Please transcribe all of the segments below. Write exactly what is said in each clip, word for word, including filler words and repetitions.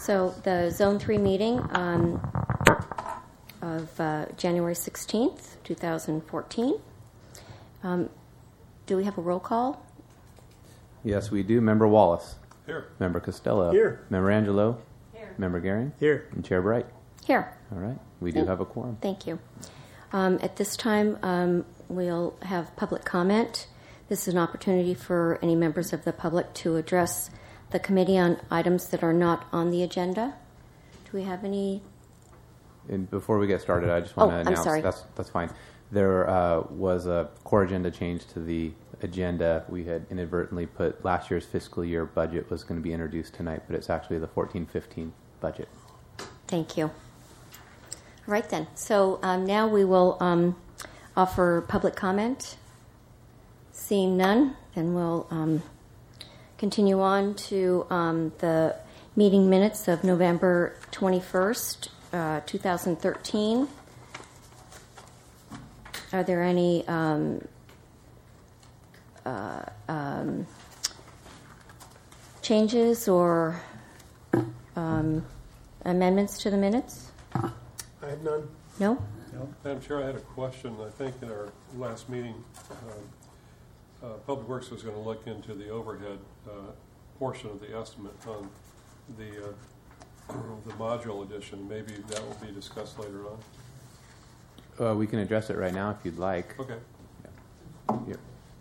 So the Zone three meeting um, of uh, January sixteenth, twenty fourteen. Um, do we have a roll call? Yes, we do. Member Wallace. Here. Member Costello. Here. Member Angelo. Here. Member Garing. Here. And Chair Bright. Here. All right. We do Thank- have a quorum. Thank you. Um, at this time, um, we'll have public comment. This is an opportunity for any members of the public to address the committee on items that are not on the agenda. Do we have any? And before we get started, I just want Oh, to I'm announce sorry. that's that's fine. There uh, was a core agenda change to the agenda. We had inadvertently put last year's fiscal year budget was going to be introduced tonight, but it's actually the fourteen fifteen budget. Thank you. All right then. So um, now we will um, offer public comment. Seeing none, then we'll um, continue on to um, the meeting minutes of November twenty-first, uh, twenty thirteen. Are there any um, uh, um, changes or um, amendments to the minutes? I have none. No? Madam Chair, I had a question. I think in our last meeting, um, uh, Public Works was going to look into the overhead uh, portion of the estimate on the uh, the module addition. Maybe that will be discussed later on. Uh, we can address it right now if you'd like. Okay. Yep.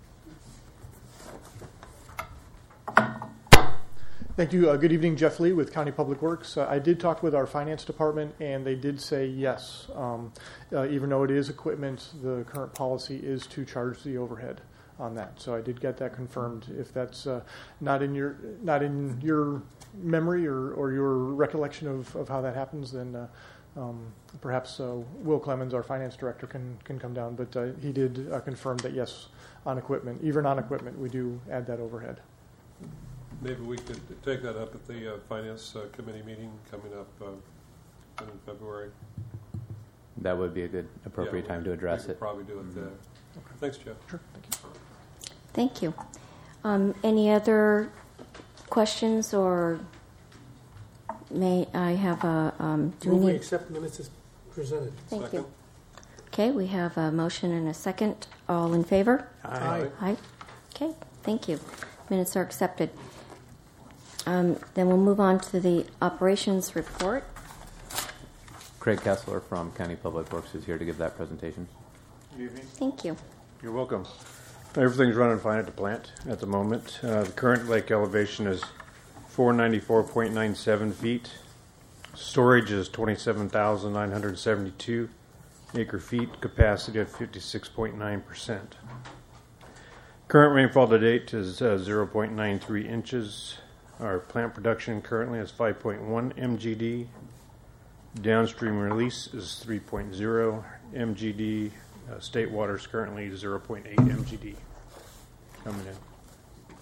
Thank you. Uh, good evening, Jeff Lee with County Public Works. Uh, I did talk with our finance department, and they did say yes. Um, uh, even though it is equipment, the current policy is to charge the overhead on that. So I did get that confirmed. If that's uh, not in your not in your memory or, or your recollection of, of how that happens, then uh, um, perhaps uh, Will Clemens, our finance director, can can come down. But uh, he did uh, confirm that yes, on equipment, even on equipment, we do add that overhead. Maybe we could take that up at the uh, Finance uh, Committee meeting coming up uh, in February. That would be a good, appropriate Yeah, time we- to address we could it. Probably do it there. Okay. Thanks, Jeff. Sure. Thank you. Thank you. Um, any other questions, or may I have a? Um, do we Move we need? accept minutes as presented. Thank Second. you. Okay, we have a motion and a second. All in favor? Aye. Aye. Okay. Thank you. Minutes are accepted. Um, then we'll move on to the operations report. Craig Kessler from County Public Works is here to give that presentation. Good evening. Thank you. You're welcome. Everything's running fine at the plant at the moment. Uh, the current lake elevation is four ninety-four point nine seven feet. Storage is twenty-seven thousand nine hundred seventy-two acre feet. Capacity of fifty-six point nine percent. Current rainfall to date is uh, zero point nine three inches. Our plant production currently is five point one M G D. Downstream release is three point zero M G D. Uh, state water is currently zero point eight M G D coming in.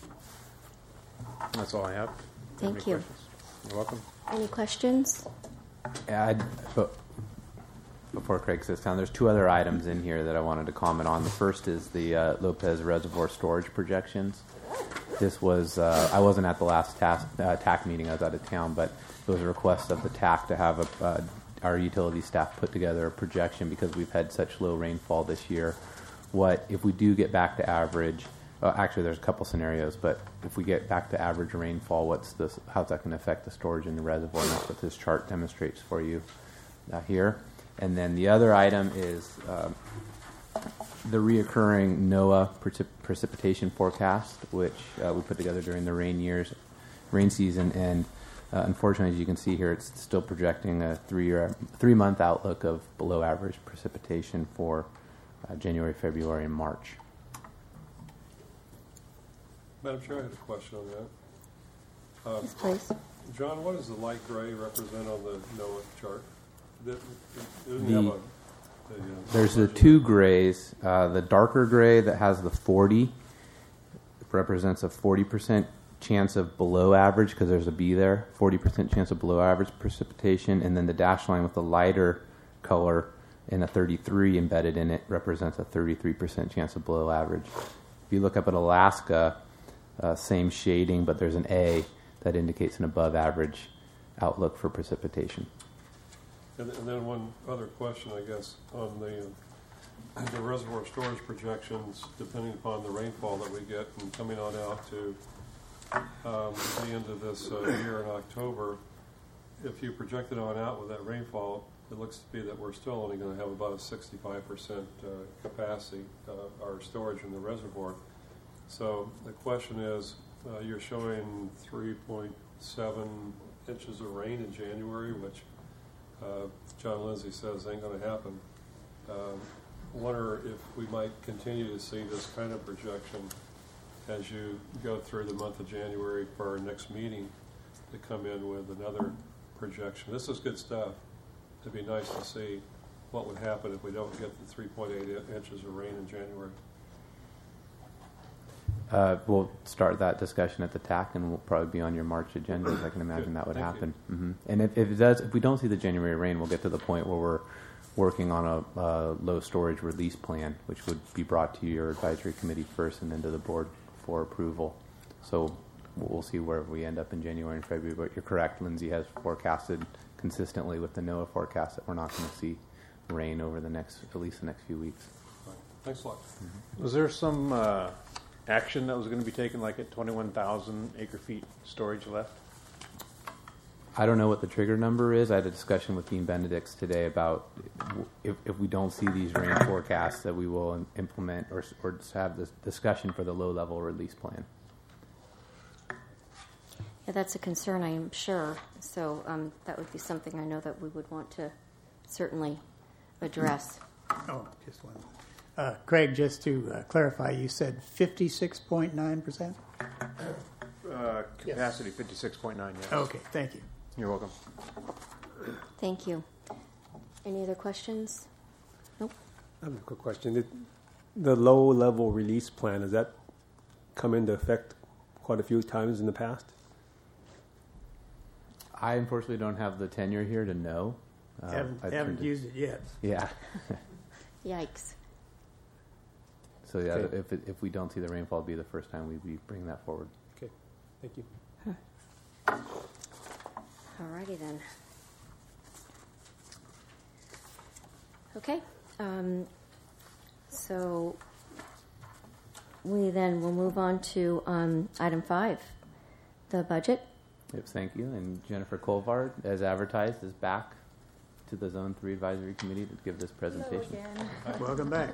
That's all I have. Thank Any you. questions? You're welcome. Any questions? Add, but before Craig sits down, there's two other items in here that I wanted to comment on. The first is the uh, Lopez Reservoir storage projections. This was, uh, I wasn't at the last task, uh, T A C meeting, I was out of town, but it was a request of the T A C to have a, uh, our utility staff put together a projection because we've had such low rainfall this year. What, if we do get back to average, uh, actually there's a couple scenarios, but if we get back to average rainfall, what's this, how's that going to affect the storage in the reservoir? And that's what this chart demonstrates for you uh, here. And then the other item is uh, the reoccurring NOAA precip- precipitation forecast, which uh, we put together during the rain years, rain season, and uh, unfortunately, as you can see here, it's still projecting a three-year, three-month outlook of below-average precipitation for uh, January, February, and March. Madam Chair, I have a question on that. Um, Yes, please. John, what does the light gray represent on the NOAA chart? It doesn't The- have a, the, uh, There's the legend. two grays. Uh, the darker gray that has the forty represents a forty percent chance of below average because there's a B there, forty percent chance of below average precipitation. And then the dashed line with the lighter color and a thirty-three embedded in it represents a thirty-three percent chance of below average. If you look up at Alaska, uh, same shading, but there's an A that indicates an above average outlook for precipitation. And, and then one other question, I guess, on the uh, the reservoir storage projections, depending upon the rainfall that we get and coming on out to um, the end of this uh, year in October, if you project it on out with that rainfall, it looks to be that we're still only going to have about a sixty-five percent uh, capacity, uh, our storage in the reservoir. So the question is, uh, you're showing three point seven inches of rain in January, which uh, John Lindsay says ain't going to happen. Um, wonder if we might continue to see this kind of projection as you go through the month of January for our next meeting to come in with another projection. This is good stuff. It'd be nice to see what would happen if we don't get the three point eight inches of rain in January. Uh, we'll start that discussion at the T A C, and we'll probably be on your March agendas. I can imagine Good. that would Thank happen. Mm-hmm. And if, if it does, if we don't see the January rain, we'll get to the point where we're working on a uh, low storage release plan, which would be brought to your advisory committee first and then to the board for approval. So we'll see where we end up in January and February. But you're correct, Lindsay has forecasted consistently with the NOAA forecast that we're not going to see rain over the next, at least the next few weeks. Right. Thanks a lot. Mm-hmm. Was there some uh, action that was going to be taken, like at twenty-one thousand acre feet storage left? I don't know what the trigger number is. I had a discussion with Dean Benedicts today about if, if we don't see these rain forecasts, that we will implement or, or just have this discussion for the low-level release plan. Yeah, that's a concern, I am sure. So um, that would be something I know that we would want to certainly address. Oh, just one. Uh, Craig, just to uh, clarify, you said fifty-six point nine percent? Uh, capacity fifty-six point nine, yes. Okay, thank you. You're welcome. Thank you. Any other questions? Nope. I have a quick question. Did the low-level release plan, has that come into effect quite a few times in the past? I unfortunately don't have the tenure here to know. Uh, haven't I've haven't heard it- used it yet. Yeah. Yikes. So yeah, Okay. if it, if we don't see the rainfall, it'll be the first time we'd be bringing that forward. Okay, thank you. Alrighty then. Okay. Um, so we then will move on to um, item five, the budget. Yep, thank you. And Jennifer Colvard, as advertised, is back to the Zone three Advisory Committee to give this presentation. Welcome back.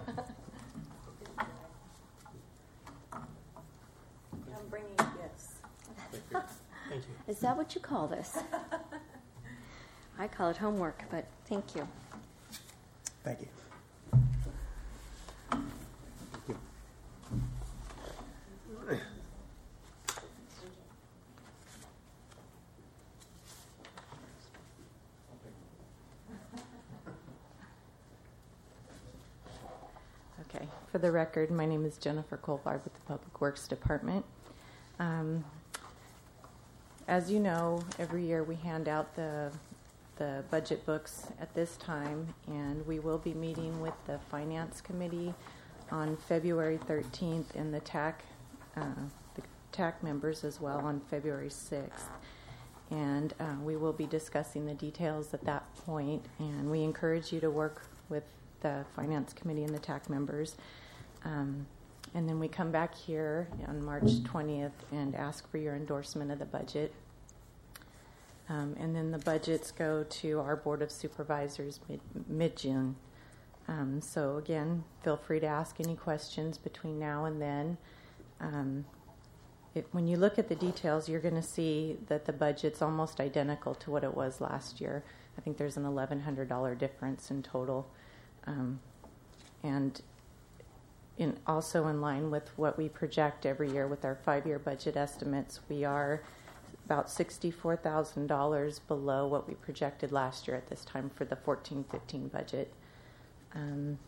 I'm bringing gifts. Thank you. Is that what you call this? I call it homework, but thank you. Thank you. Okay, for the record, my name is Jennifer Colvard with the Public Works Department. Um, as you know, every year we hand out the the budget books at this time, and we will be meeting with the Finance Committee on February thirteenth and the T A C, uh, the T A C members as well on February sixth. And uh, we will be discussing the details at that point, and we encourage you to work with the Finance Committee and the T A C members. Um, and then we come back here on March twentieth and ask for your endorsement of the budget. Um, and then the budgets go to our Board of Supervisors mid, mid-June. Um, so again, feel free to ask any questions between now and then. Um, it, when you look at the details, you're going to see that the budget's almost identical to what it was last year. I think there's an eleven hundred dollars difference in total. Um, and in, also in line with what we project every year with our five-year budget estimates, we are about sixty-four thousand dollars below what we projected last year at this time for the fourteen fifteen budget. Um,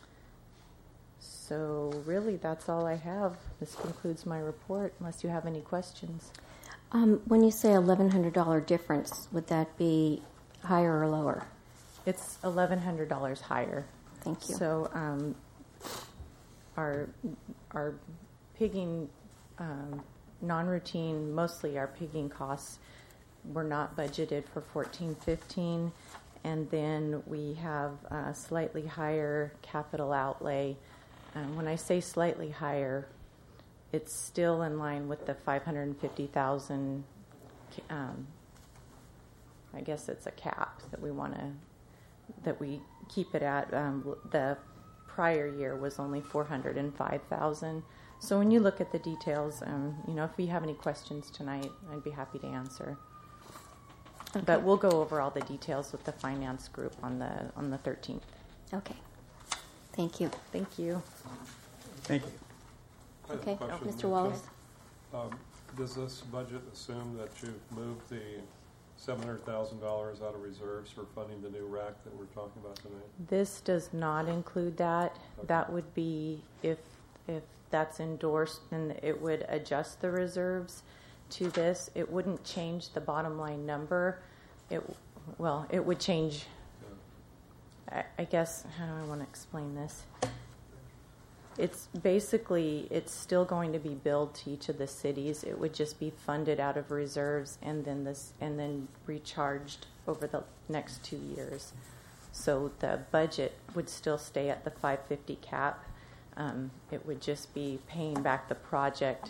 so really, that's all I have. This concludes my report, unless you have any questions. Um, when you say eleven hundred dollars difference, would that be higher or lower? It's eleven hundred dollars higher. Thank you. So um, our our pigging um, non-routine, mostly our pigging costs were not budgeted for fourteen fifteen. And then we have a slightly higher capital outlay. Um, when I say slightly higher, it's still in line with the five hundred fifty thousand. Um, I guess it's a cap that we want to that we keep it at. Um, the prior year was only four hundred five thousand. So when you look at the details, um, you know, if you have any questions tonight, I'd be happy to answer. Okay. But we'll go over all the details with the finance group on the on the thirteenth. Okay. Thank you. Thank you. Thank you. I have a Okay, question, Mister Wallace. Um, Does this budget assume that you've moved the seven hundred thousand dollars out of reserves for funding the new rack that we're talking about tonight? This does not include that. Okay. That would be if if that's endorsed, then it would adjust the reserves to this. It wouldn't change the bottom line number. It well, it would change. I, I guess how do I want to explain this? It's basically it's still going to be billed to each of the cities. It would just be funded out of reserves and then this and then recharged over the next two years. So the budget would still stay at the five fifty cap. Um, it would just be paying back the project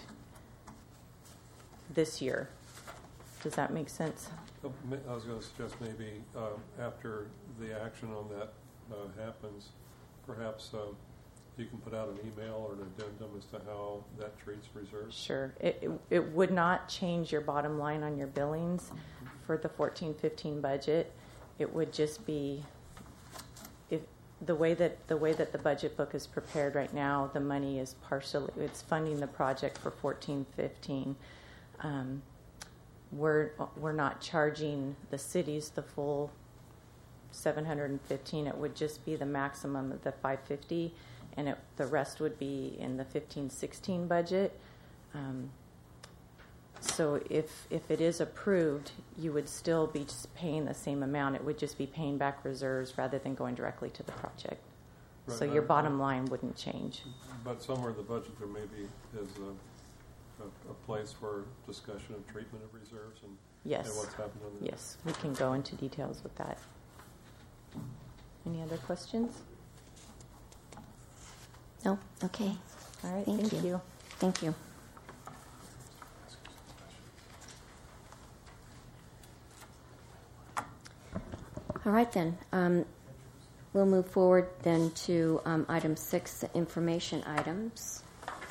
this year. Does that make sense? I was going to suggest maybe uh, after the action on that uh, happens, perhaps uh, you can put out an email or an addendum as to how that treats reserves. Sure. It, it, it would not change your bottom line on your billings for the fourteen fifteen budget. It would just be if the way that the way that the budget book is prepared right now, the money is partially it's funding the project for fourteen fifteen. Um, we're we're not charging the cities the full seven hundred fifteen. It would just be the maximum of the five fifty, and it, the rest would be in the fifteen sixteen budget. Um, so if if it is approved, you would still be just paying the same amount. It would just be paying back reserves rather than going directly to the project. Right, so your I- bottom line wouldn't change. But somewhere in the budget there maybe is a, a, a place for discussion of treatment of reserves and, Yes. and what's happened on that. Yes, we can go into details with that. Any other questions? No? Okay. All right, Thank thank you. you. Thank you. All right, then. Um, we'll move forward then to um, item six, the information items.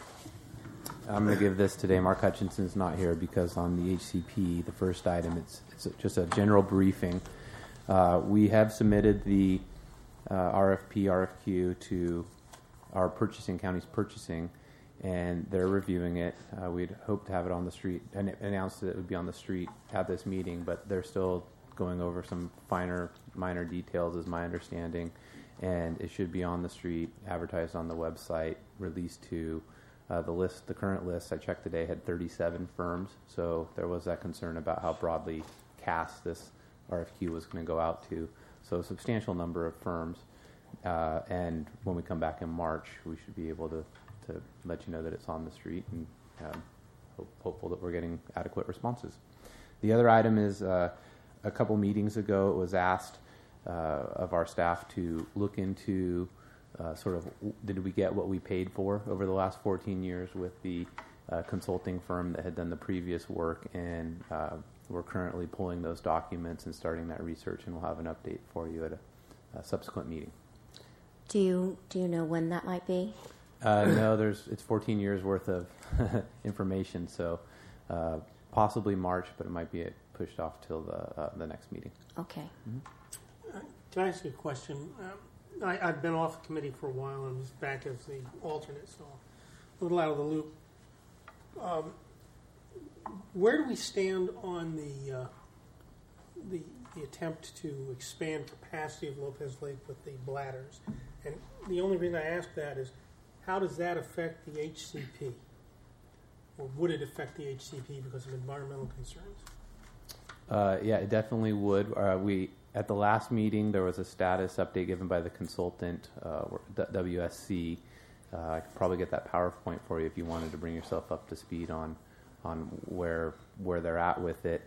I'm going to give this today. Mark Hutchinson's not here because on the H C P, the first item, it's, it's just a general briefing. Uh, we have submitted the uh, R F P, R F Q to our purchasing, county's purchasing, and they're reviewing it. Uh, we'd hoped to have it on the street, and it announced that it would be on the street at this meeting, but they're still going over some finer, minor details, is my understanding, and it should be on the street, advertised on the website, released to uh, the list. The current list I checked today had thirty-seven firms, so there was that concern about how broadly cast this R F Q was going to go out to. So a substantial number of firms, uh, and when we come back in March, we should be able to, to let you know that it's on the street, and um, hope, hopeful that we're getting adequate responses. The other item is uh, a couple meetings ago it was asked uh, of our staff to look into uh, sort of did we get what we paid for over the last fourteen years with the uh, consulting firm that had done the previous work, and uh, we're currently pulling those documents and starting that research, and we'll have an update for you at a, a subsequent meeting. Do you do you know when that might be? Uh, no, there's it's fourteen years worth of information, so uh, possibly March, but it might be pushed off till the uh, the next meeting. Okay. Uh, Can I ask you a question? Um, I, I've been off the committee for a while and was back as the alternate, so a little out of the loop. Um, where do we stand on the, uh, the the attempt to expand capacity of Lopez Lake with the bladders? And the only reason I ask that is, how does that affect the H C P? Or would it affect the H C P because of environmental concerns? Uh, yeah, it definitely would. Uh, we at the last meeting there was a status update given by the consultant, uh, W S C. Uh, I could probably get that PowerPoint for you if you wanted to bring yourself up to speed on on where where they're at with it.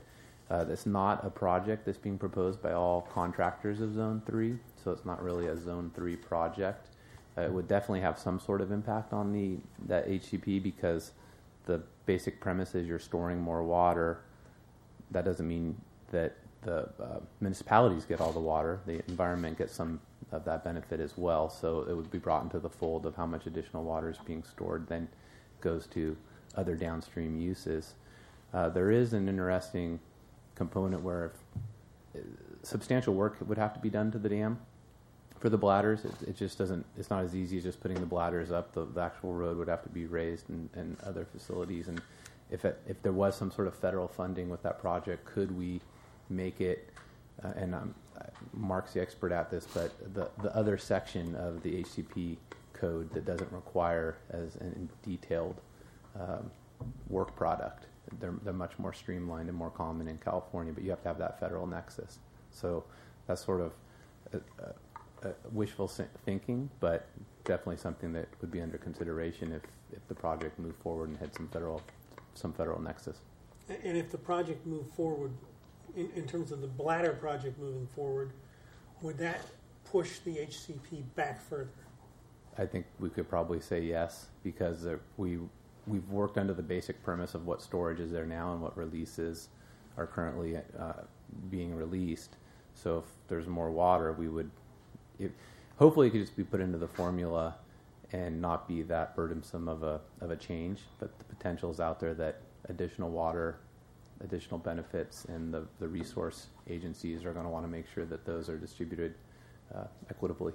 Uh, that's not a project that's being proposed by all contractors of Zone three, so it's not really a Zone three project. Uh, it would definitely have some sort of impact on the that H C P because the basic premise is you're storing more water. That doesn't mean that the uh, municipalities get all the water. The environment gets some of that benefit as well, so it would be brought into the fold of how much additional water is being stored, then goes to other downstream uses. Uh, there is an interesting component where if, uh, substantial work would have to be done to the dam for the bladders. It, it just doesn't, it's not as easy as just putting the bladders up. The, the actual road would have to be raised and, and other facilities. And if it, if there was some sort of federal funding with that project, could we make it, uh, and um, Mark's the expert at this, but the, the other section of the H C P code that doesn't require as a detailed um, work product. They're, they're much more streamlined and more common in California, but you have to have that federal nexus. So that's sort of a, a, a wishful thinking, but definitely something that would be under consideration if, if the project moved forward and had some federal some federal nexus. And if the project moved forward, in, in terms of the bladder project moving forward, would that push the H C P back further? I think we could probably say yes, because there, we we've worked under the basic premise of what storage is there now and what releases are currently uh, being released. So if there's more water, we would, it, hopefully it could just be put into the formula and not be that burdensome of a of a change. But the potential is out there that additional water, additional benefits, and the, the resource agencies are going to want to make sure that those are distributed uh, equitably.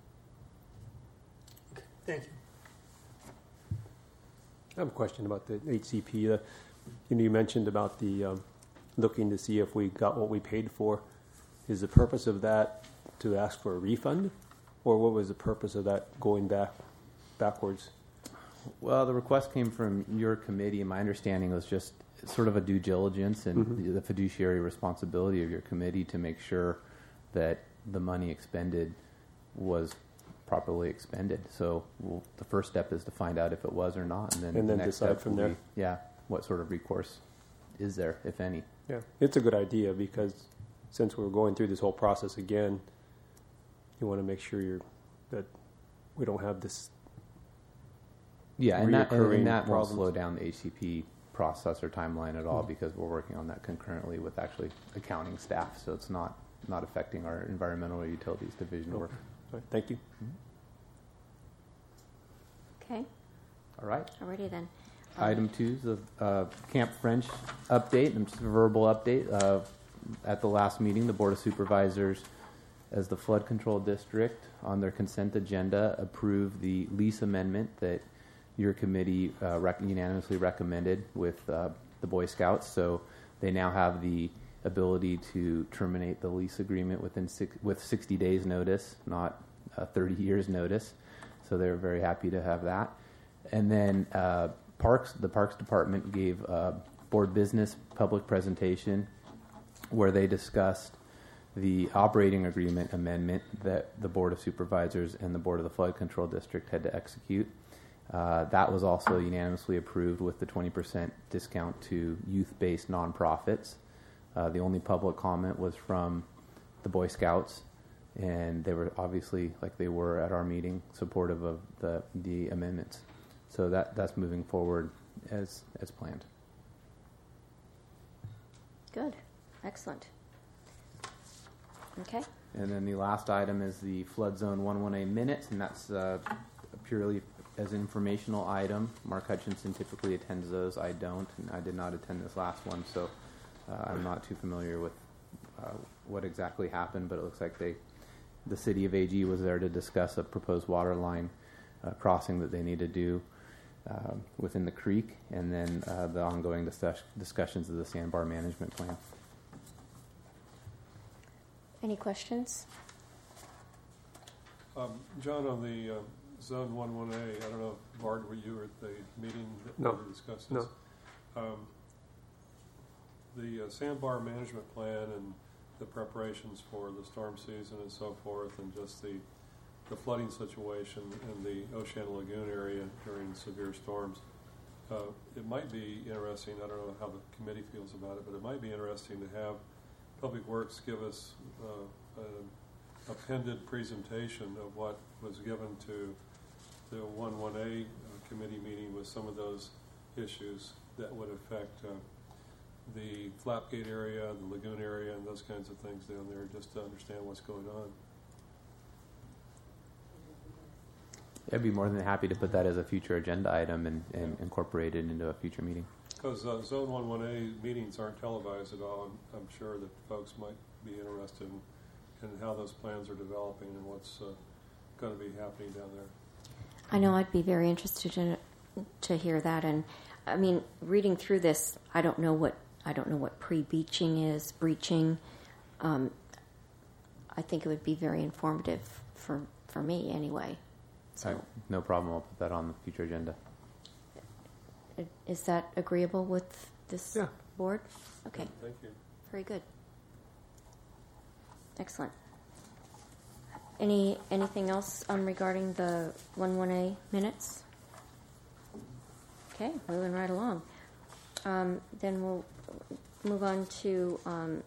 Okay, thank you. I have a question about the H C P. Uh, you know, you mentioned about the um, looking to see if we got what we paid for. Is the purpose of that to ask for a refund, or what was the purpose of that going back backwards? Well, the request came from your committee, and my understanding was just sort of a due diligence and mm-hmm. the fiduciary responsibility of your committee to make sure that the money expended was properly expended. So we'll, the first step is to find out if it was or not, and then, and then the next decide step from will there. Be, yeah, what sort of recourse is there, if any? Yeah, it's a good idea because since we're going through this whole process again, you want to make sure you're that we don't have this. Yeah, and that, and, and that won't problems. slow down the H C P process or timeline at all mm-hmm. because we're working on that concurrently with actually accounting staff, so it's not not affecting our environmental or utilities division okay. work. All right, thank you. Okay. All right. Alrighty then. Um, Item two is the uh, Camp French update, and just a verbal update. Uh, at the last meeting, the Board of Supervisors, as the flood control district, on their consent agenda, approved the lease amendment that your committee uh, rec- unanimously recommended with uh, the Boy Scouts. So they now have the ability to terminate the lease agreement within six, with sixty days notice, not uh, thirty years notice. So they're very happy to have that. And then uh, Parks, the Parks Department gave a board business public presentation where they discussed the operating agreement amendment that the Board of Supervisors and the Board of the Flood Control District had to execute. Uh, that was also unanimously approved with the twenty percent discount to youth-based nonprofits. Uh, the only public comment was from the Boy Scouts, and they were obviously, like they were at our meeting, supportive of the, the amendments. So that, that's moving forward as as planned. Good. Excellent. Okay. And then the last item is the flood zone one one A minutes, and that's uh, purely as an informational item. Mark Hutchinson typically attends those. I don't, and I did not attend this last one, so uh, I'm not too familiar with uh, what exactly happened, but it looks like they, the city of A G was there to discuss a proposed water line uh, crossing that they need to do uh, within the creek, and then uh, the ongoing discuss- discussions of the sandbar management plan. Any questions? Um, John, on the uh, Zone one one A, I don't know, Bart, were you at the meeting that No. we discussed this? No. Um, the uh, sandbar management plan and the preparations for the storm season and so forth, and just the the flooding situation in the Oceana Lagoon area during severe storms. uh, it might be interesting, I don't know how the committee feels about it, but it might be interesting to have Public Works give us uh, an appended presentation of what was given to the one one A uh, committee meeting with some of those issues that would affect uh, the Flapgate area, the lagoon area, and those kinds of things down there, just to understand what's going on. I'd be more than happy to put that as a future agenda item and, and incorporate it into a future meeting. Because uh, Zone one one A meetings aren't televised at all, I'm, I'm sure that folks might be interested in, in how those plans are developing and what's uh, going to be happening down there. I know I'd be very interested in, to hear that. And I mean, reading through this, I don't know what I don't know what pre-beaching is, breaching. Um, I think it would be very informative for for me anyway. So, Right. No problem. I'll put that on the future agenda. is that agreeable with this Yeah. board? Okay, Thank you. very good. Excellent. Any anything else um, regarding the one one A minutes? Okay, moving right along. Um, then we'll move on to um,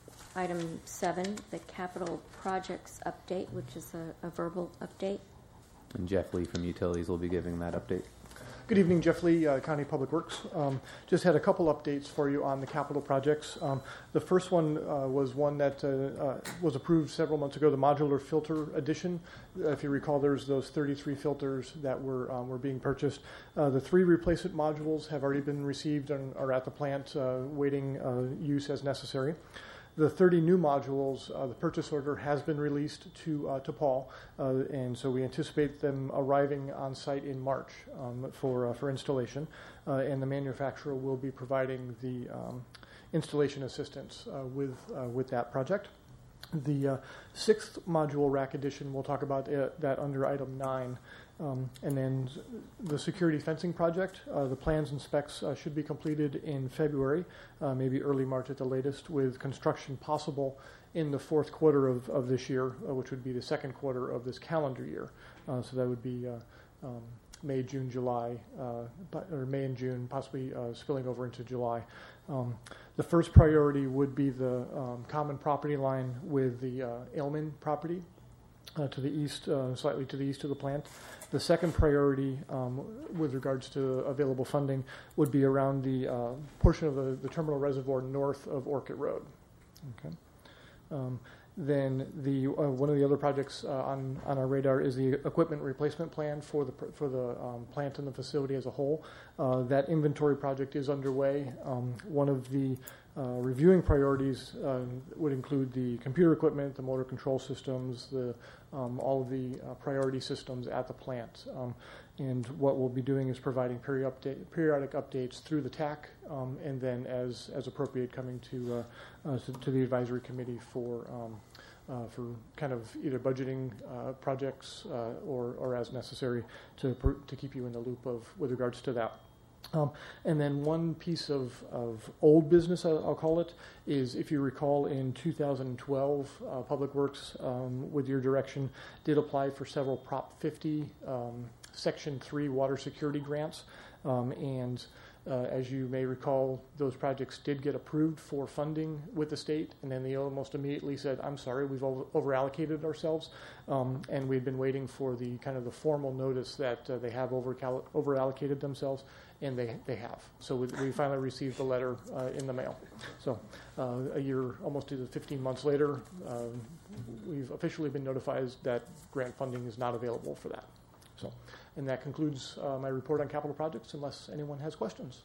item seven, the capital projects update, which is a, a verbal update. And Jeff Lee from Utilities will be giving that update. Good evening, Jeff Lee, uh, County Public Works. Um, just had a couple updates for you on the capital projects. Um, the first one uh, was one that uh, uh, was approved several months ago, the modular filter addition. Uh, if you recall, there's those thirty-three filters that were um, were being purchased. Uh, the three replacement modules have already been received and are at the plant uh, waiting uh, use as necessary. The thirty new modules, uh, the purchase order has been released to uh, to Paul, uh, and so we anticipate them arriving on site in March um, for uh, for installation. Uh, and the manufacturer will be providing the um, installation assistance uh, with uh, with that project. The uh, sixth module rack addition, we'll talk about uh, that under item nine. Um, and then the security fencing project, uh, the plans and specs uh, should be completed in February, uh, maybe early March at the latest, with construction possible in the fourth quarter of, of this year, uh, which would be the second quarter of this calendar year. Uh, so that would be uh, um, May, June, July, uh, or May and June, possibly uh, spilling over into July. Um, the first priority would be the um, common property line with the uh, Ailman property uh, to the east, uh, slightly to the east of the plant. The second priority um, with regards to available funding would be around the uh, portion of the, the terminal reservoir north of Orchid Road. Okay. Um, then the uh, one of the other projects uh, on on our radar is the equipment replacement plan for the for the um, plant and the facility as a whole. Uh, that inventory project is underway. Um, one of the uh, reviewing priorities uh, would include the computer equipment, the motor control systems, the um, all of the uh, priority systems at the plant. Um, and what we'll be doing is providing periodic, update, periodic updates through the T A C, um, and then as as appropriate, coming to uh, uh, to, to the advisory committee for. Um, Uh, for kind of either budgeting uh, projects uh, or, or as necessary to per, to keep you in the loop of with regards to that. Um, and then one piece of, of old business, I'll, I'll call it, is if you recall in two thousand twelve, uh, Public Works, um, with your direction, did apply for several Prop fifty um, Section three water security grants. Um, and Uh, as you may recall, those projects did get approved for funding with the state, and then they almost immediately said, I'm sorry, we've over, over-allocated ourselves, um, and we've been waiting for the kind of the formal notice that uh, they have over over-allocated themselves, and they they have. So we, we finally received the letter uh, in the mail. So uh, a year, almost to the fifteen months later, um, we've officially been notified that grant funding is not available for that. So, and that concludes uh, my report on capital projects, unless anyone has questions.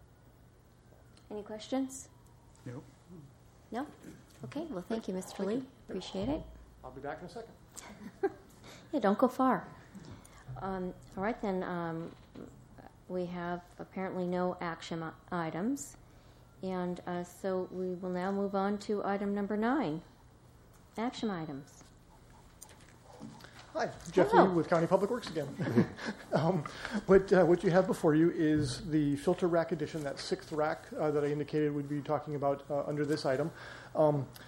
Any questions? No. No? Okay, well, thank you, Mister Lee. Appreciate it. I'll be back in a second. Yeah, don't go far. Um, all right, then, um, we have apparently no action i- items. And uh, so we will now move on to item number nine, action items. Hi, Jeff Hello. Lee with County Public Works again. um, what, uh, what you have before you is the filter rack addition, that sixth rack uh, that I indicated we'd be talking about uh, under this item. Um,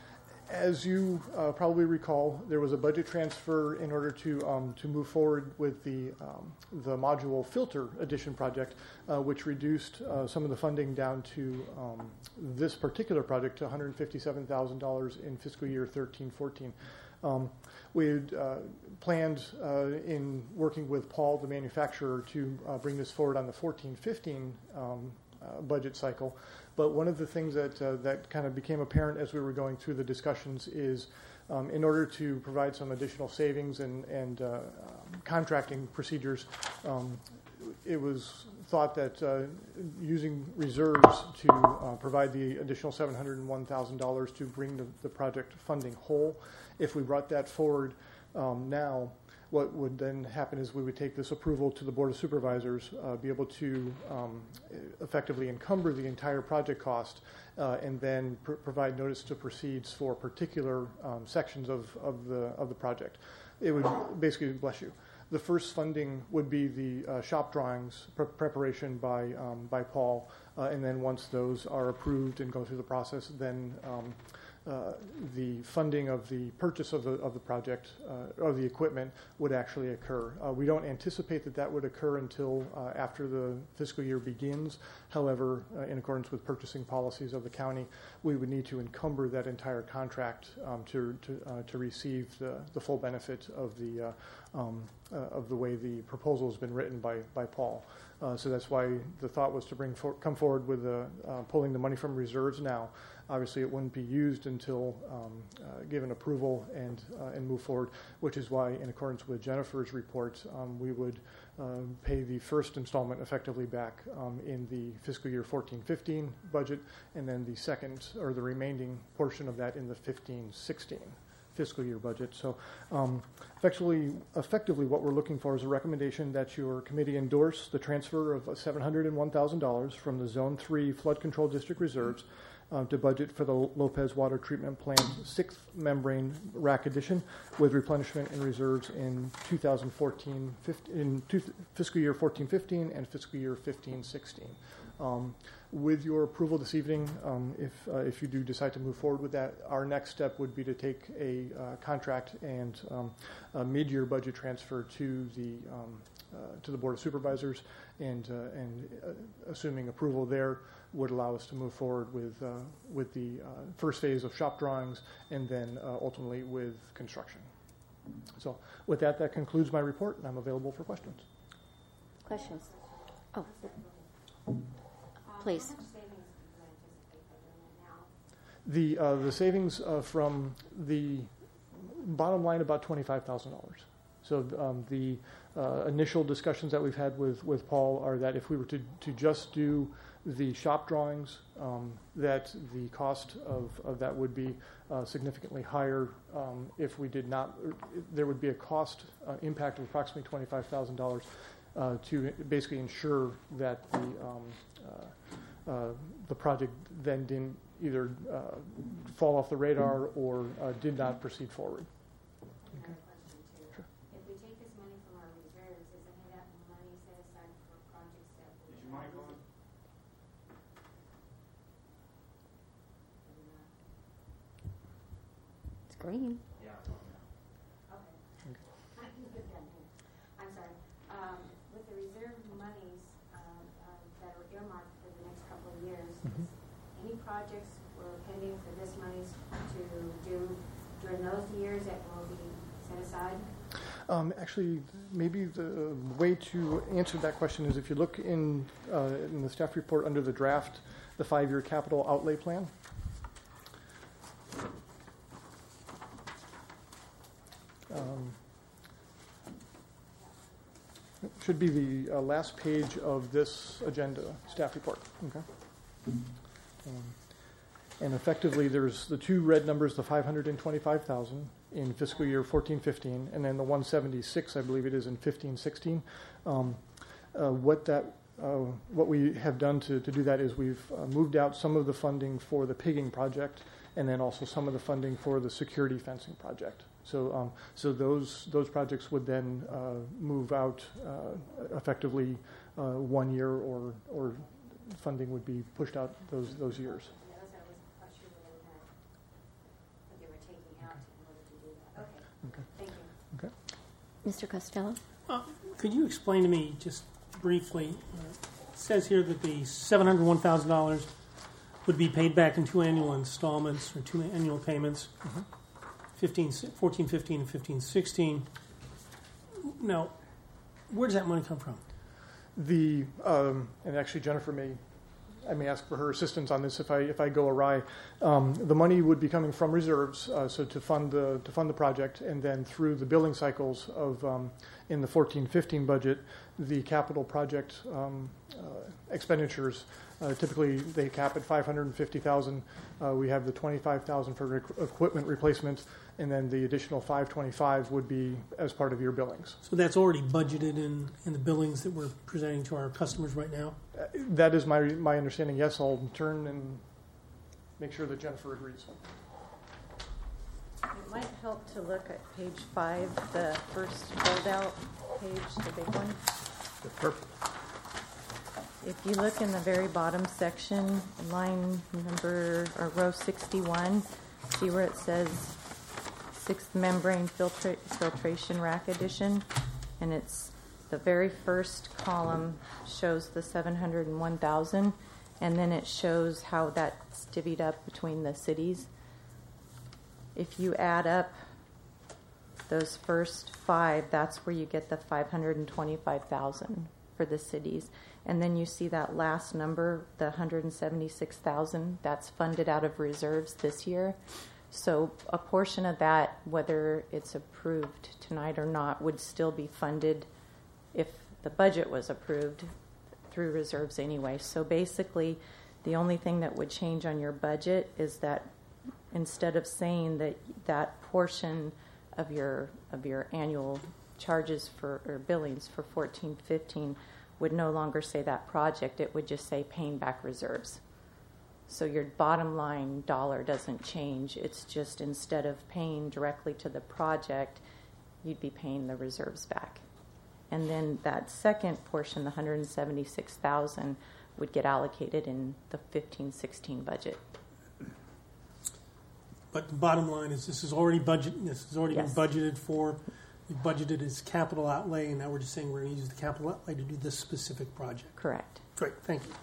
As you uh, probably recall, there was a budget transfer in order to um, to move forward with the um, the module filter addition project, uh, which reduced uh, some of the funding down to um, this particular project to one hundred fifty-seven thousand dollars in fiscal year thirteen fourteen. Um, we had uh, planned uh, in working with Paul, the manufacturer, to uh, bring this forward on the fourteen fifteen um, uh, budget cycle. But one of the things that uh, that kind of became apparent as we were going through the discussions is um, in order to provide some additional savings and, and uh, um, contracting procedures, um, it was thought that uh, using reserves to uh, provide the additional seven hundred one thousand dollars to bring the, the project funding whole. If we brought that forward um, now, what would then happen is we would take this approval to the Board of Supervisors, uh, be able to um, effectively encumber the entire project cost, uh, and then pr- provide notice to proceeds for particular um, sections of, of the of the project. It would basically, bless you. The first funding would be the uh, shop drawings pre- preparation by um, by Paul, uh, and then once those are approved and go through the process, then um, uh, the funding of the purchase of the of the project uh, of the equipment would actually occur. Uh, we don't anticipate that that would occur until uh, after the fiscal year begins. However, uh, in accordance with purchasing policies of the county, we would need to encumber that entire contract um, to to, uh, to receive the, the full benefit of the uh, um, uh, of the way the proposal has been written by by Paul. Uh, so that's why the thought was to bring for, come forward with the, uh, pulling the money from reserves now. Obviously, it wouldn't be used until um, uh, given approval and uh, and move forward, which is why, in accordance with Jennifer's report, um, we would uh, pay the first installment effectively back um, in the fiscal year fourteen fifteen budget, and then the second, or the remaining portion of that in the fifteen sixteen fiscal year budget. So um, effectively, effectively, what we're looking for is a recommendation that your committee endorse the transfer of seven hundred one thousand dollars from the Zone three Flood Control District reserves Uh, to budget for the Lopez Water Treatment Plant sixth membrane rack addition with replenishment and reserves in two thousand fourteen, fifteen, in two, fiscal year fourteen fifteen and fiscal year fifteen sixteen. Um, with your approval this evening, um, if uh, if you do decide to move forward with that, our next step would be to take a uh, contract and um, a mid-year budget transfer to the um, uh, to the Board of Supervisors, and uh, and uh, assuming approval there, would allow us to move forward with uh, with the uh, first phase of shop drawings, and then uh, ultimately with construction. So with that, that concludes my report, and I'm available for questions. Questions? Oh, please. The uh, the savings uh, from the bottom line, about twenty-five thousand dollars. So um, the uh, initial discussions that we've had with, with Paul are that if we were to, to just do the shop drawings, um, that the cost of, of that would be uh, significantly higher. Um, if we did not, there would be a cost uh, impact of approximately twenty-five thousand dollars uh, to basically ensure that the um, uh, uh, the project then didn't either uh, fall off the radar or uh, did not proceed forward. Okay. Sure. If we take this money from our reserves, is any of that money set aside for projects that we Is your mic on? It's green. Yeah. Okay. I'm sorry. Um, with the reserve monies um, uh, that are earmarked for the next couple of years, Mm-hmm. any projects we're pending for this monies to do during those years that will be set aside? Um, actually, maybe the way to answer that question is if you look in uh, in the staff report under the draft, the five-year capital outlay plan. Um, it should be the uh, last page of this agenda staff report. Okay. Um, and effectively, there's the two red numbers, the five hundred twenty-five thousand in fiscal year fourteen fifteen, and then the one seventy-six, I believe it is, in fifteen sixteen. Um, uh, what that, uh, what we have done to, to do that is we've uh, moved out some of the funding for the pigging project, and then also some of the funding for the security fencing project. So, um, so those those projects would then uh, move out uh, effectively uh, one year, or or funding would be pushed out those those years. Yeah, that's what I wasn't quite sure whether that, what they were Thank you. Okay. Mister Costello? Uh, could you explain to me just briefly? Uh, it says here that the seven hundred one thousand dollars would be paid back in two annual installments or two annual payments, Mhm. fifteen, fourteen fifteen and fifteen sixteen. Now, where does that money come from? The um, and actually Jennifer may I may ask for her assistance on this if I if I go awry. Um, the money would be coming from reserves, uh, so to fund the to fund the project, and then through the billing cycles of um, in the fourteen fifteen budget, the capital project um, uh, expenditures. Uh, typically, they cap at five hundred fifty thousand dollars. Uh, we have the twenty-five thousand dollars for rec- equipment replacement, and then the additional five twenty-five would be as part of your billings. So that's already budgeted in, in the billings that we're presenting to our customers right now? Uh, that is my my understanding. Yes, I'll turn and make sure that Jennifer agrees. It might help to look at page five, the first fold-out page, the big one. Perfect. If you look in the very bottom section, line number, or row sixty-one, see where it says sixth membrane filtra- filtration rack addition? And it's the very first column shows the seven hundred one thousand, and then it shows how that's divvied up between the cities. If you add up those first five, that's where you get the five hundred twenty-five thousand for the cities. And then you see that last number, the one hundred seventy-six thousand, that's funded out of reserves this year. So a portion of that, whether it's approved tonight or not, would still be funded if the budget was approved through reserves anyway. So basically, the only thing that would change on your budget is that instead of saying that that portion of your of your annual charges for or billings for fourteen fifteen would no longer say that project, it would just say paying back reserves. So your bottom line dollar doesn't change. It's just instead of paying directly to the project, you'd be paying the reserves back. And then that second portion, the one hundred seventy-six thousand, would get allocated in the fifteen sixteen budget. But the bottom line is this is already budget. This has already Yes. been budgeted for. We budgeted as capital outlay, and now we're just saying we're going to use the capital outlay to do this specific project. Correct. Great, thank you.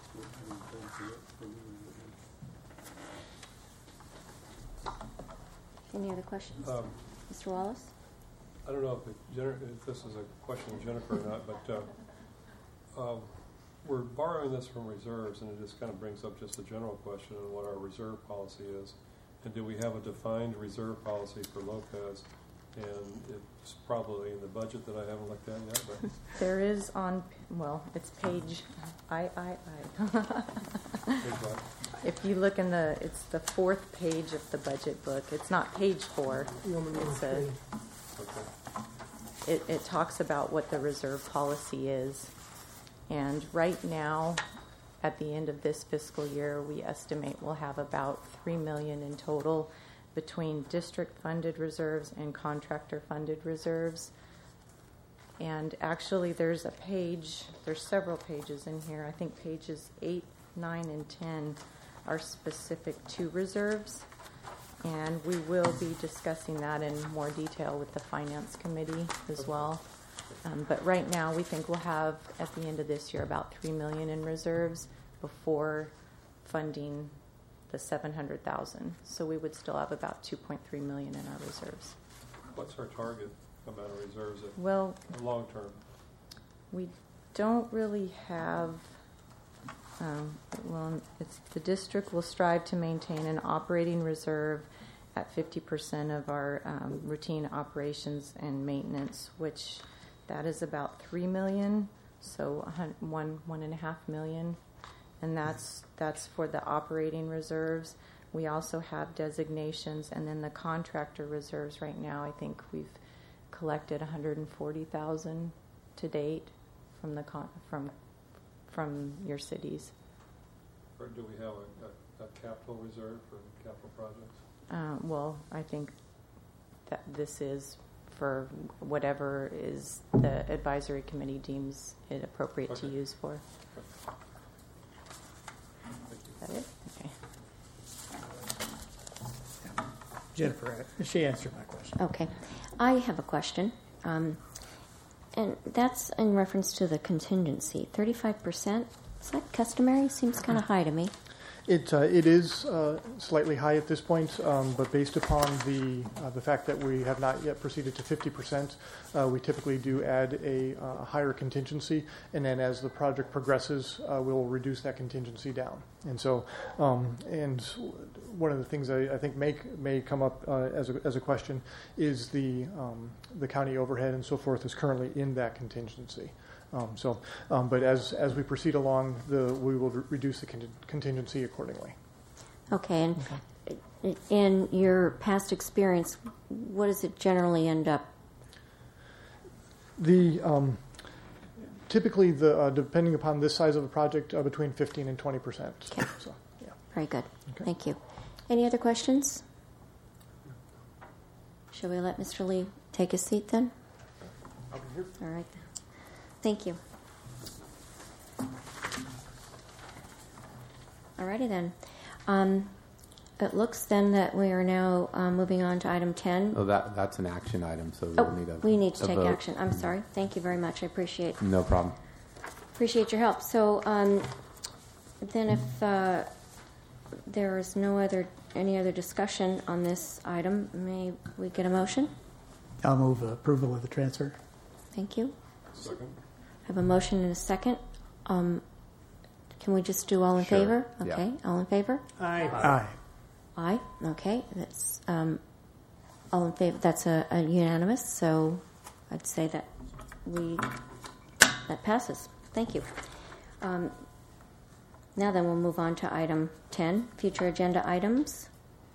Any other questions? Um, Mister Wallace? I don't know if, it, Jennifer, if this is a question of Jennifer or not, but uh, um, we're borrowing this from reserves, and it just kind of brings up just a general question on what our reserve policy is. And do we have a defined reserve policy for Lopez? And it's probably in the budget that I haven't looked at yet. But There is on, well, it's page I, I, I. here's what. If you look in the, it's the fourth page of the budget book. It's not page four. Roman numeral It's a, three. Okay. it, it talks about what the reserve policy is. And right now, at the end of this fiscal year, we estimate we'll have about three million dollars in total between district-funded reserves and contractor-funded reserves. And actually, there's a page, there's several pages in here. I think pages eight, nine, and ten are specific to reserves. And we will be discussing that in more detail with the Finance Committee as well. Um, but right now, we think we'll have, at the end of this year, about three million dollars in reserves before funding the seven hundred thousand dollars. So we would still have about two point three million dollars in our reserves. What's our target amount of reserves at Well, long term? we don't really have, um, well, it's, the district will strive to maintain an operating reserve at fifty percent of our um, routine operations and maintenance, which that is about three million, so a hun- one, one and a half million. And that's that's for the operating reserves. We also have designations, and then the contractor reserves. Right now, I think we've collected one hundred forty thousand to date from the con- from from your cities. Or do we have a, a, a capital reserve for capital projects? Uh, well, I think that this is for whatever is the advisory committee deems it appropriate Okay. to use for. Is that it? Okay. Jennifer, she answered my question. Okay. I have a question. Um, and that's in reference to the contingency. thirty-five percent? Is that customary? Seems kind of high to me. It uh, it is uh, slightly high at this point, um, but based upon the uh, the fact that we have not yet proceeded to fifty percent, uh, we typically do add a uh, higher contingency, and then as the project progresses, uh, we'll reduce that contingency down. And so, um, and one of the things I, I think may may come up uh, as a as a question is the um, the county overhead and so forth is currently in that contingency. Um, so, um, but as as we proceed along, the we will re- reduce the con- contingency accordingly. Okay, and okay. In your past experience, what does it generally end up? The um, typically the uh, depending upon this size of a project, uh, between fifteen and twenty percent. Okay. So, yeah. Very good. Okay. Thank you. Any other questions? Shall we let Mister Lee take his seat then? I'll be here. All right. Thank you. Alrighty then. Um, it looks then that we are now uh, moving on to item ten. Oh, that that's an action item, so Oh, we'll need a we need to a take vote. action. I'm sorry. Thank you very much. I appreciate No problem. appreciate your help. So um, then, if uh, there is no other any other discussion on this item, may we get a motion? I'll move approval of the transfer. Thank you. Second. I have a motion and a second. Um, can we just do all in Sure. favor? Yeah. Okay, all in favor? Aye. Aye. Aye. Okay, that's um, all in favor. That's a, a unanimous. So I'd say that we that passes. Thank you. Um, now then, we'll move on to item ten, future agenda items.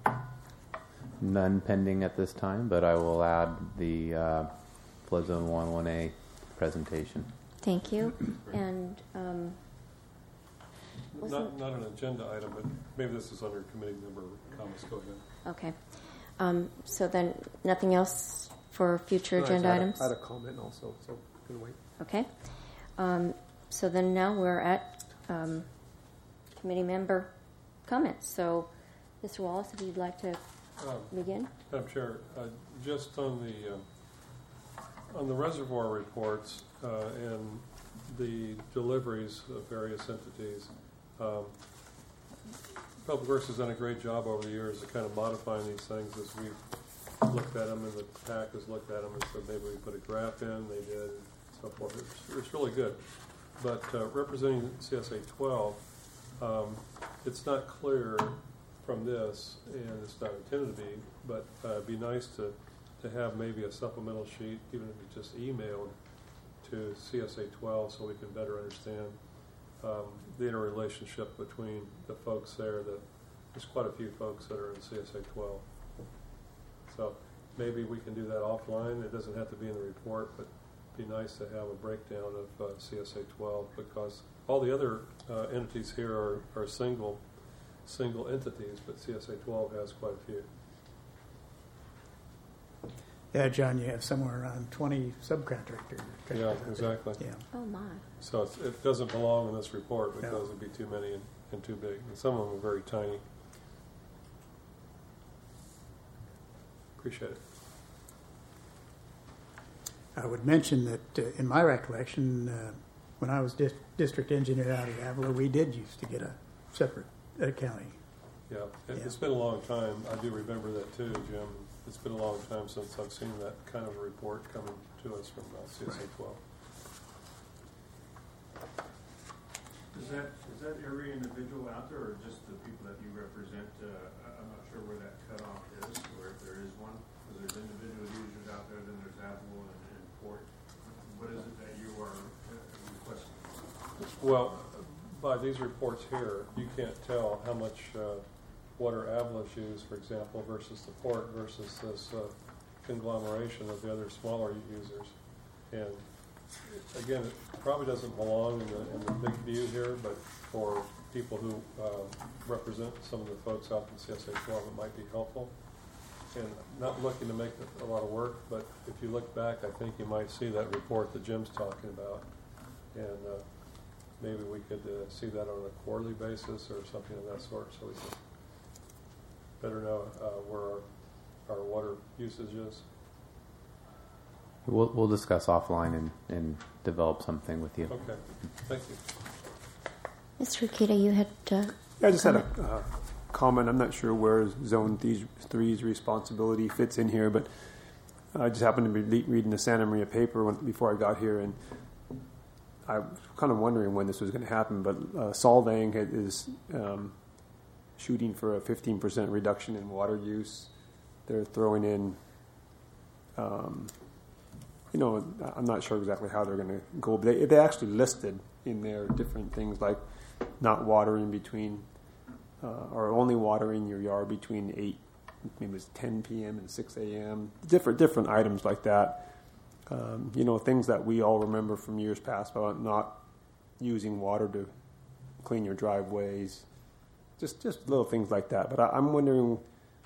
None pending at this time, but I will add the uh, Flood Zone one one A presentation. Thank you. And um, Not, wasn't- not an agenda item, but maybe this is under committee member comments. Go ahead. okay. Um, so then, nothing else for future No, I agenda had a- items. I had a comment also, so can wait. Okay. Um, so then now we're at um, committee member comments. So, Mister Wallace, if you'd like to Um, begin. Madam Chair, uh, just on the um, on the reservoir reports uh, and the deliveries of various entities, um, Public Works has done a great job over the years of kind of modifying these things as we've looked at them and the P A C has looked at them and said maybe we put a graph in, they did, and so forth. It's, it's really good. But uh, representing C S A twelve, um, it's not clear from this, and it's not intended to be, but uh, it'd be nice to, to have maybe a supplemental sheet, even if it's just emailed to C S A twelve so we can better understand um, the interrelationship between the folks there. That there's quite a few folks that are in C S A twelve. So maybe we can do that offline. It doesn't have to be in the report, but it'd be nice to have a breakdown of uh, C S A twelve, because all the other uh, entities here are, are single single entities, but C S A twelve has quite a few. Yeah, John, you have somewhere around twenty subcontractors. Yeah, exactly. Yeah. Oh my. So it's, it doesn't belong in this report because No. it'd be too many and, and too big. And some of them are very tiny. Appreciate it. I would mention that uh, in my recollection, uh, when I was dis- district engineer out at Avila, we did used to get a separate accounting. Yeah, it, Yeah. it's been a long time. I do remember that too, Jim. It's been a long time since I've seen that kind of a report coming to us from uh, C S A twelve. Is that, is that every individual out there, or just the people that you represent? Uh, I- I'm not sure where that cutoff is, or if there is one. Because there's individual users out there, then there's Avila and, and Port. What is it that you are uh, requesting? Well, by these reports here, you can't tell how much uh, water Avila's used, for example, versus the port versus this uh, conglomeration of the other smaller users. And again, it probably doesn't belong in the, in the big view here, but for people who uh, represent some of the folks out in C S A twelve, it might be helpful. And not looking to make a lot of work, but if you look back, I think you might see that report that Jim's talking about. And uh, maybe we could uh, see that on a quarterly basis or something of that sort, so we can better know uh, where our our water usage is. We'll, we'll discuss offline and, and develop something with you. Okay, thank you. Mister Akita, you had. Uh, I just comment? had a uh, comment. I'm not sure where Zone three's responsibility fits in here, but I just happened to be le- reading the Santa Maria paper when, before I got here, and I was kind of wondering when this was going to happen. But uh, Solvang is um, shooting for a fifteen percent reduction in water use. They're throwing in, um, you know, I'm not sure exactly how they're going to go, but they, they actually listed in there different things like not watering between, uh, or only watering your yard between eight, maybe it was ten p.m. and six a.m. Different different items like that. Um, you know, things that we all remember from years past about not using water to clean your driveways. Just just little things like that. But I, I'm wondering,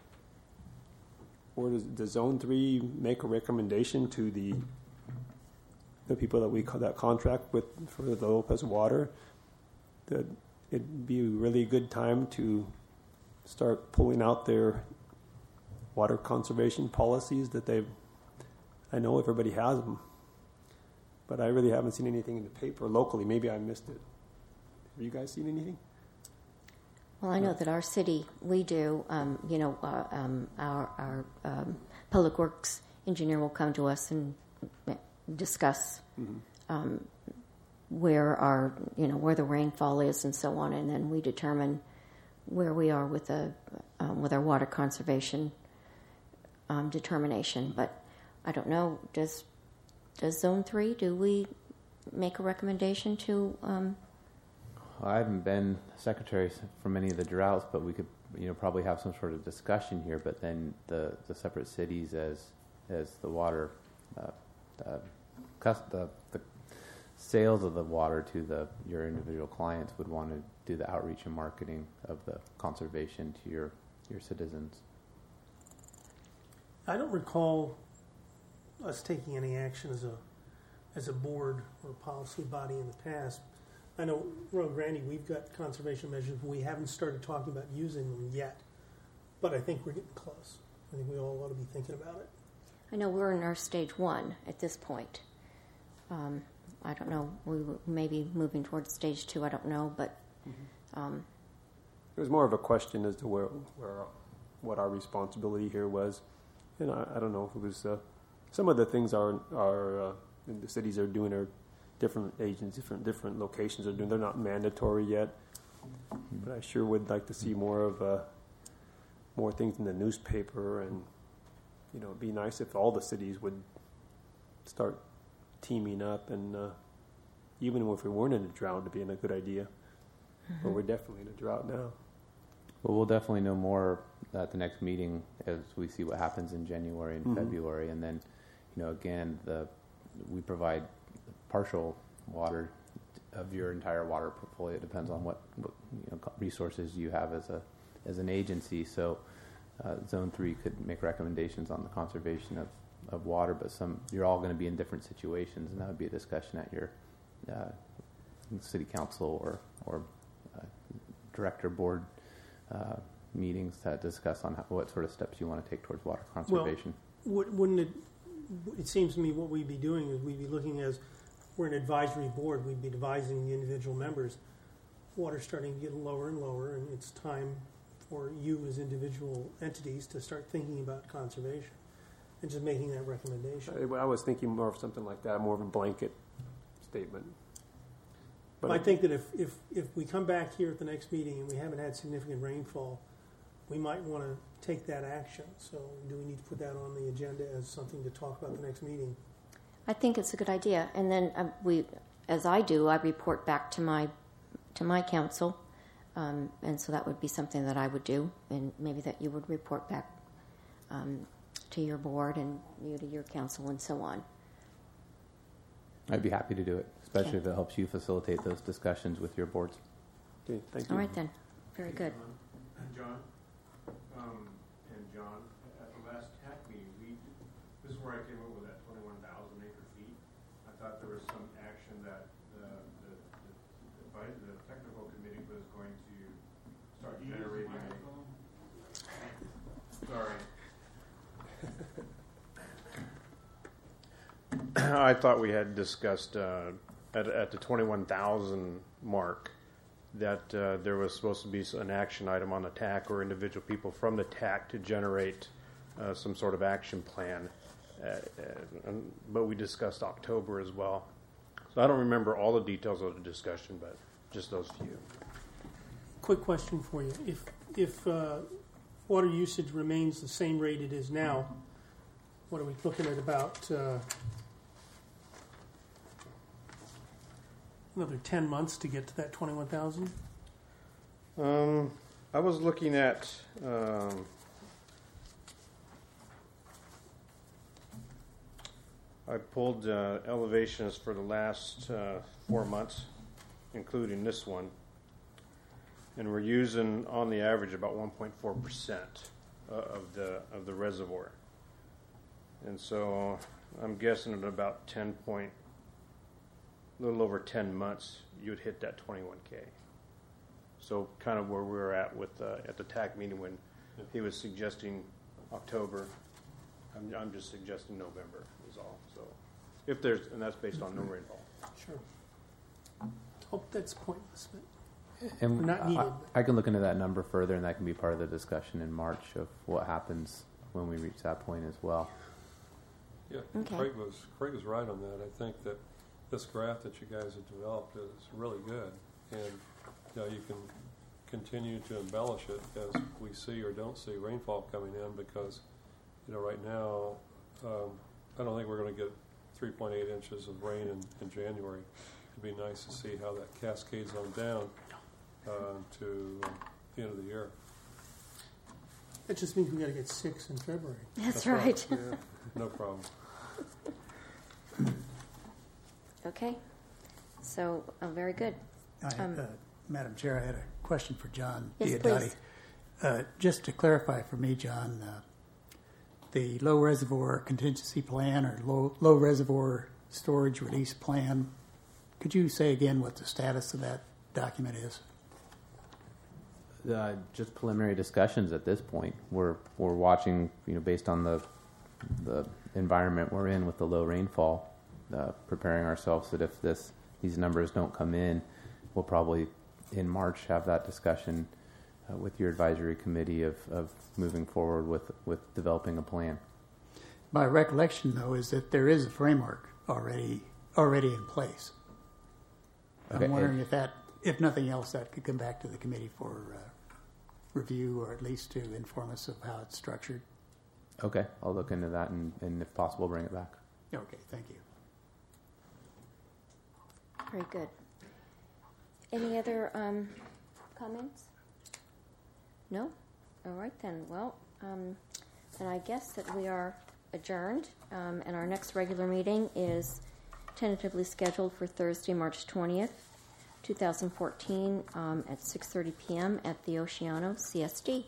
or does, does Zone Three make a recommendation to the the people that we that contract with for the Lopez Water that it'd be a really good time to start pulling out their water conservation policies that they've, I know everybody has them, but I really haven't seen anything in the paper locally. Maybe I missed it. Have you guys seen anything? Well, I know that our city, we do, um, you know, uh, um, our, our um, public works engineer will come to us and discuss mm-hmm. um, where our, you know, where the rainfall is and so on, and then we determine where we are with the um, with our water conservation um, determination. But I don't know, does does Zone Three, do we make a recommendation to? Um, I haven't been secretary for many of the droughts, but we could, you know, probably have some sort of discussion here. But then the, the separate cities, as as the water, uh, uh, cus- the the sales of the water to the your individual clients would want to do the outreach and marketing of the conservation to your your citizens. I don't recall us taking any action as a as a board or policy body in the past. I know, Rio Grande, we've got conservation measures, but we haven't started talking about using them yet. But I think we're getting close. I think we all ought to be thinking about it. I know we're in our stage one at this point. Um, I don't know. We may be moving towards stage two. I don't know, but mm-hmm. um, it was more of a question as to where, where what our responsibility here was. And I, I don't know if it was uh, some of the things our our uh, the cities are doing are different agents, different different locations are doing. They're not mandatory yet, but I sure would like to see more of uh, more things in the newspaper. And you know, it'd be nice if all the cities would start teaming up, and uh, even if we weren't in a drought, it'd be a good idea. Mm-hmm. But we're definitely in a drought now. Well, we'll definitely know more at the next meeting as we see what happens in January and mm-hmm. February, and then, you know, again, the we provide partial water of your entire water portfolio. It depends on what, what you know, resources you have as a as an agency. So, uh, Zone Three could make recommendations on the conservation of, of water, but some you're all going to be in different situations, and that would be a discussion at your uh, city council or or uh, director board uh, meetings to discuss on how, what sort of steps you want to take towards water conservation. Well, wouldn't it? It seems to me what we'd be doing is we'd be looking as we're an advisory board. We'd be advising the individual members. Water's starting to get lower and lower, and it's time for you as individual entities to start thinking about conservation and just making that recommendation. I, I was thinking more of something like that, more of a blanket statement. But I think that if, if, if we come back here at the next meeting and we haven't had significant rainfall, we might want to take that action. So do we need to put that on the agenda as something to talk about the next meeting? I think it's a good idea. And then uh, we, as I do, I report back to my to my council, um, and so that would be something that I would do, and maybe that you would report back um, to your board and you to your council and so on. I'd be happy to do it, especially Okay. if it helps you facilitate those discussions with your boards. Okay, thank you. All right then. Very good. John, um, and John, at the last T A C meeting, we, this is where I came up with that twenty-one thousand acre feet. I thought there was some action that uh, the, the, the, the technical committee was going to start generating. A, sorry. I thought we had discussed uh, at, at the twenty-one thousand mark that uh, there was supposed to be an action item on the T A C or individual people from the T A C to generate uh, some sort of action plan. Uh, and, but we discussed October as well. So I don't remember all the details of the discussion, but just those few. Quick question for you. If, if uh, water usage remains the same rate it is now, what are we looking at, about uh, another ten months to get to that twenty-one thousand? Um, I was looking at um, I pulled uh, elevations for the last uh, four months, including this one, and we're using on the average about one point four percent of the of the reservoir, and so I'm guessing at about ten point, a little over ten months, you'd hit that twenty-one K. So kind of where we were at with uh, at the T A C meeting when he was suggesting October. I'm, I'm just suggesting November is all. So if there's, and that's based on no rainfall. Sure. Hope that's pointless, but And not needed. I, I can look into that number further, and that can be part of the discussion in March of what happens when we reach that point as well. Yeah, Okay. Craig was Craig was right on that. I think that this graph that you guys have developed is really good, and you know, you can continue to embellish it as we see or don't see rainfall coming in, because you know right now um, I don't think we're going to get three point eight inches of rain in, in January. It'd be nice to see how that cascades on down uh, to um, the end of the year. That just means we got to get six in February. That's, That's right. right. Yeah, no problem. Okay. So, uh, very good. I, Um, uh, Madam Chair, I had a question for John Yes, Diodati. please. Uh, just to clarify for me, John, uh, the low reservoir contingency plan or low, low reservoir storage release plan, could you say again what the status of that document is? Uh, just preliminary discussions at this point. We're we're watching, you know, based on the the environment we're in with the low rainfall, uh, preparing ourselves that if this these numbers don't come in, we'll probably in March have that discussion uh, with your advisory committee of, of moving forward with with developing a plan. My recollection, though, is that there is a framework already already in place. Okay. I'm wondering if that, if nothing else, that could come back to the committee for uh, review, or at least to inform us of how it's structured. Okay, I'll look into that and, and if possible, bring it back. Okay, thank you. Very good. Any other um, comments? No? All right then. Well, um, then I guess that we are adjourned, um, and our next regular meeting is tentatively scheduled for Thursday, March twentieth, twenty fourteen, um, at six thirty p.m. at the Oceano C S D.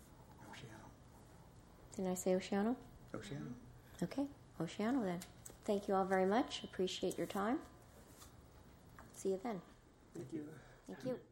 Oceano. Didn't I say Oceano? Oceano. Okay, Oceano then. Thank you all very much. Appreciate your time. See you then. Thank you. Thank you.